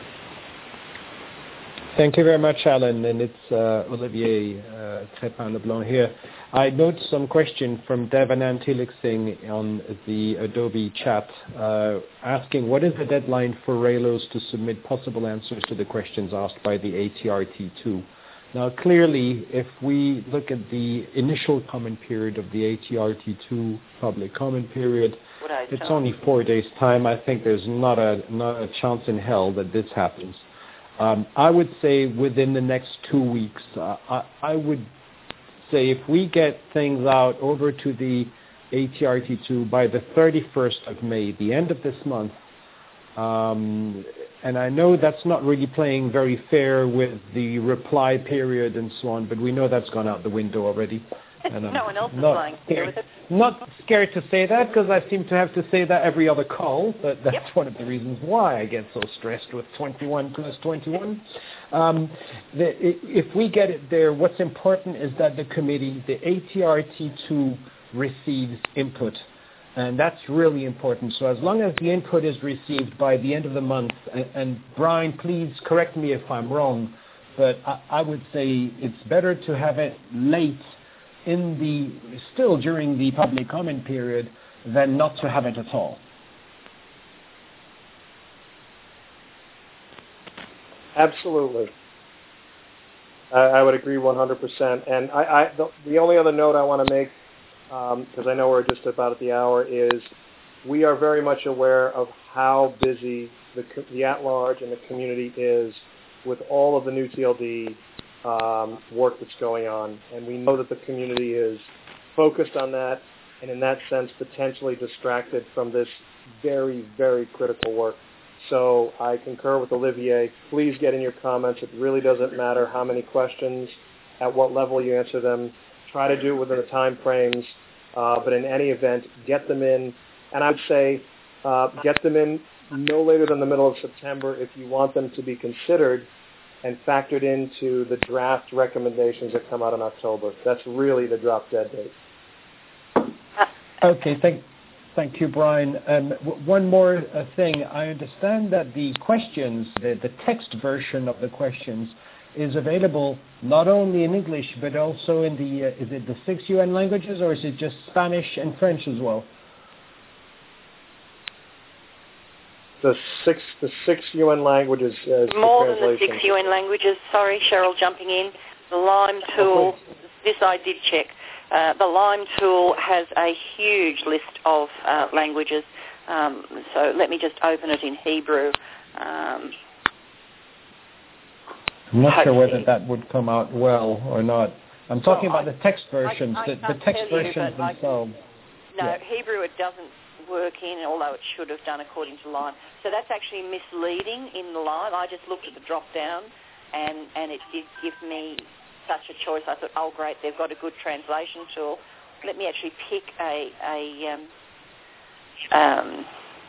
Thank you very much, Alan, and it's uh, Olivier uh, Trépin-Leblanc here. I note some question from Devanand Tilak on the Adobe chat uh, asking what is the deadline for Ralos to submit possible answers to the questions asked by the A T R T two. Now, clearly, if we look at the initial comment period of the A T R T two public comment period, it's only four days' time. I think there's not a, not a chance in hell that this happens. Um, I would say within the next two weeks, uh, I, I would say if we get things out over to the A T R T two by the thirty-first of May, the end of this month, um, and I know that's not really playing very fair with the reply period and so on, but we know that's gone out the window already. And no one else is playing fair with it. Not scared to say that because I seem to have to say that every other call, but that's yep. one of the reasons why I get so stressed with twenty-one plus twenty-one. Um, the, if we get it there, what's important is that the committee, the A T R T two, receives input. And that's really important. So as long as the input is received by the end of the month, and, and Brian, please correct me if I'm wrong, but I, I would say it's better to have it late in the, still during the public comment period than not to have it at all. Absolutely. I, I would agree one hundred percent. And I, I, the, the only other note I want to make, because um, I know we're just about at the hour, is we are very much aware of how busy the, the at-large and the community is with all of the new T L D um, work that's going on. And we know that the community is focused on that and in that sense potentially distracted from this very, very critical work. So I concur with Olivier. Please get in your comments. It really doesn't matter how many questions, at what level you answer them. Try to do it within the time frames. Uh, but in any event, get them in. And I would say uh, get them in no later than the middle of September if you want them to be considered and factored into the draft recommendations that come out in October. That's really the drop-dead date. Okay, thank, thank you, Brian. Um, w- one more uh, thing. I understand that the questions, the, the text version of the questions, is available not only in English but also in the, uh, is it the six U N languages, or is it just Spanish and French as well? The six, the six U N languages as More the than the six U N languages. Sorry, Cheryl, jumping in. The Lime tool, oh, this I did check. Uh, the Lime tool has a huge list of uh, languages. Um, so let me just open it in Hebrew. Um, I'm not sure whether that would come out well or not. I'm talking well, about I, the text versions, I, I the, the text versions you, themselves. No, yeah. Hebrew it doesn't work in, although it should have done according to Lime. So that's actually misleading in the Lime. I just looked at the drop-down, and, and it did give me such a choice. I thought, oh, great, they've got a good translation tool. Let me actually pick a... a um, um,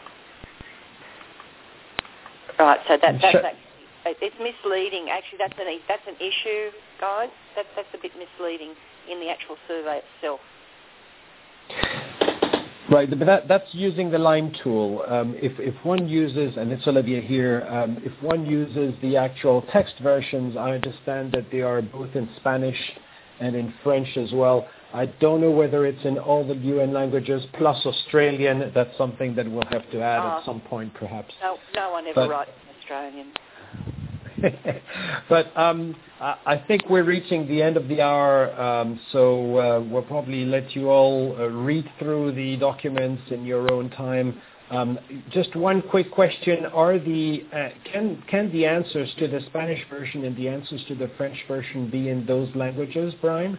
right, so that, that's... Sure. It's misleading. Actually, that's an that's an issue, guys. That, that's a bit misleading in the actual survey itself. Right, but that, that's using the Lime tool. Um, if, if one uses, and it's Olivia here, um, if one uses the actual text versions, I understand that they are both in Spanish and in French as well. I don't know whether it's in all the U N languages plus Australian. That's something that we'll have to add uh, at some point, perhaps. No, no one ever but, writes in Australian. But um, I think we're reaching the end of the hour, um, so uh, we'll probably let you all uh, read through the documents in your own time. Um, just one quick question: Are the uh, can can the answers to the Spanish version and the answers to the French version be in those languages, Brian?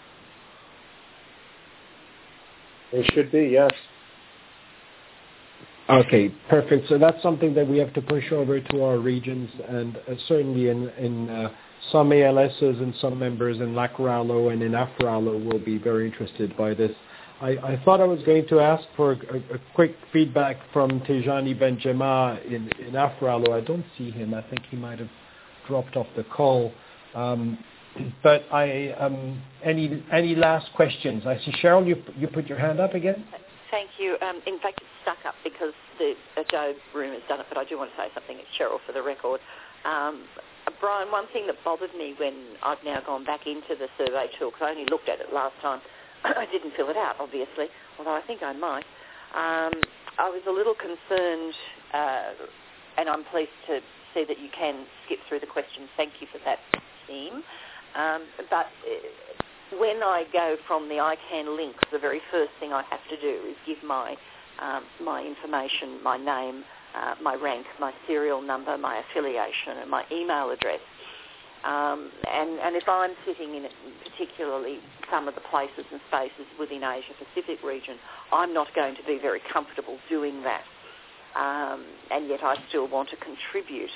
They should be, yes. Okay, perfect. So that's something that we have to push over to our regions, and uh, certainly in, in uh, some A L Ss and some members in LACRALO and in AFRALO will be very interested by this. I, I thought I was going to ask for a, a quick feedback from Tejani Benjama in, in AFRALO. I don't see him. I think he might have dropped off the call. Um, but I, um, any any last questions? I see Cheryl, you you put your hand up again. Thank you. Um, in fact, it's stuck up because the Adobe room has done it, but I do want to say something. It's Cheryl for the record. Um, Brian, one thing that bothered me when I've now gone back into the survey tool, because I only looked at it last time, I didn't fill it out, obviously, although I think I might. Um, I was a little concerned, uh, and I'm pleased to see that you can skip through the questions. Thank you for that, team. Um, but... Uh, When I go from the I CAN links, the very first thing I have to do is give my um, my information, my name, uh, my rank, my serial number, my affiliation, and my email address. Um, and, and if I'm sitting in particularly some of the places and spaces within Asia Pacific region, I'm not going to be very comfortable doing that. Um, and yet I still want to contribute.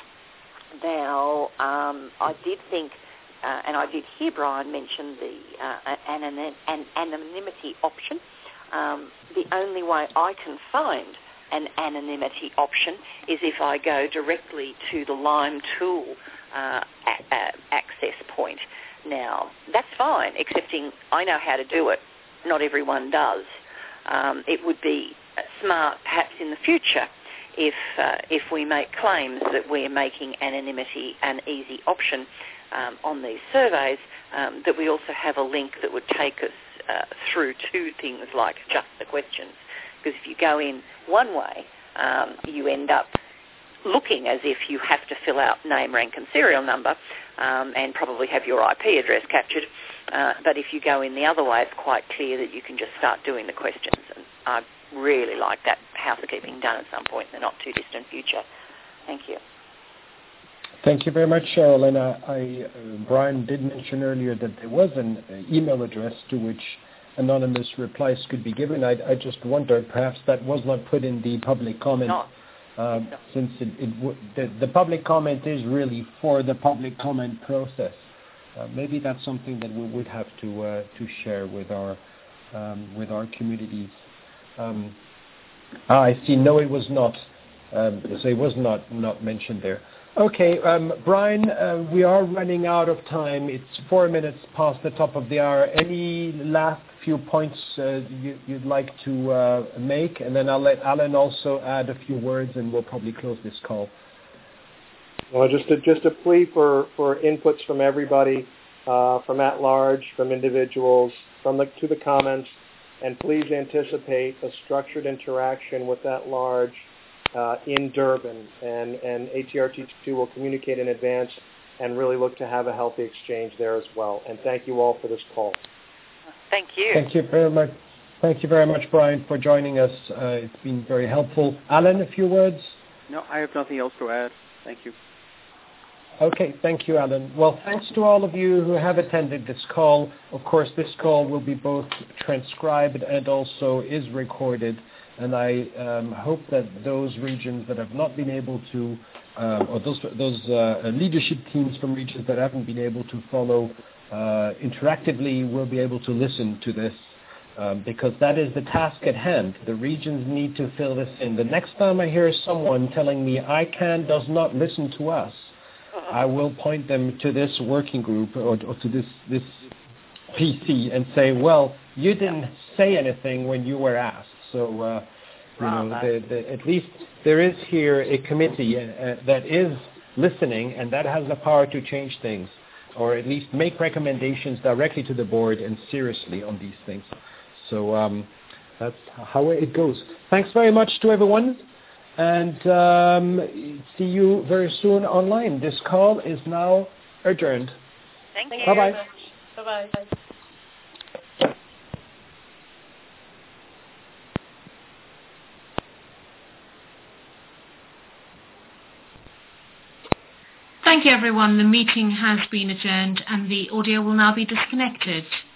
Now, um, I did think... Uh, and I did hear Brian mention the uh, an, an anonymity option. Um, the only way I can find an anonymity option is if I go directly to the Lime tool uh, a, a access point. Now, that's fine, excepting I know how to do it. Not everyone does. Um, it would be smart, perhaps in the future, if uh, if we make claims that we're making anonymity an easy option Um, on these surveys, um, that we also have a link that would take us uh, through to things like just the questions. Because if you go in one way, um, you end up looking as if you have to fill out name, rank and serial number um, and probably have your I P address captured. Uh, but if you go in the other way, it's quite clear that you can just start doing the questions. And I really like that housekeeping done at some point in the not-too-distant future. Thank you. Thank you very much, Cheryl. And uh, I, uh, Brian did mention earlier that there was an uh, email address to which anonymous replies could be given. I, I just wondered, perhaps that was not put in the public comment. No. Um, no. Since it, it w- the, the public comment is really for the public comment process. Uh, maybe that's something that we would have to uh, to share with our um, with our communities. Um, ah, I see. No, it was not. Um, so it was not not mentioned there. Okay, um, Brian, uh, we are running out of time. It's four minutes past the top of the hour. Any last few points uh, you, you'd like to uh, make? And then I'll let Alan also add a few words, and we'll probably close this call. Well, just a, just a plea for, for inputs from everybody, uh, from at large, from individuals, from the, to the comments, and please anticipate a structured interaction with at large uh, in Durban, and, and A T R T two will communicate in advance and really look to have a healthy exchange there as well. And thank you all for this call. Thank you. Thank you very much. Thank you very much, Brian, for joining us. Uh, it's been very helpful. Alan, a few words? No, I have nothing else to add. Thank you. Okay, thank you, Alan. Well, thanks to all of you who have attended this call. Of course, this call will be both transcribed and also is recorded. And I um, hope that those regions that have not been able to, um, or those, those uh, leadership teams from regions that haven't been able to follow uh, interactively will be able to listen to this. Um, because that is the task at hand. The regions need to fill this in. The next time I hear someone telling me I C A N does not listen to us, I will point them to this working group or, or to this, this P C and say, well, you didn't say anything when you were asked. So, uh, you know, the, the, at least there is here a committee uh, that is listening and that has the power to change things, or at least make recommendations directly to the board and seriously on these things. So um, that's how it goes. Thanks very much to everyone, and um, see you very soon online. This call is now adjourned. Thank you. Bye-bye. Bye-bye. Thank you, everyone. The meeting has been adjourned and the audio will now be disconnected.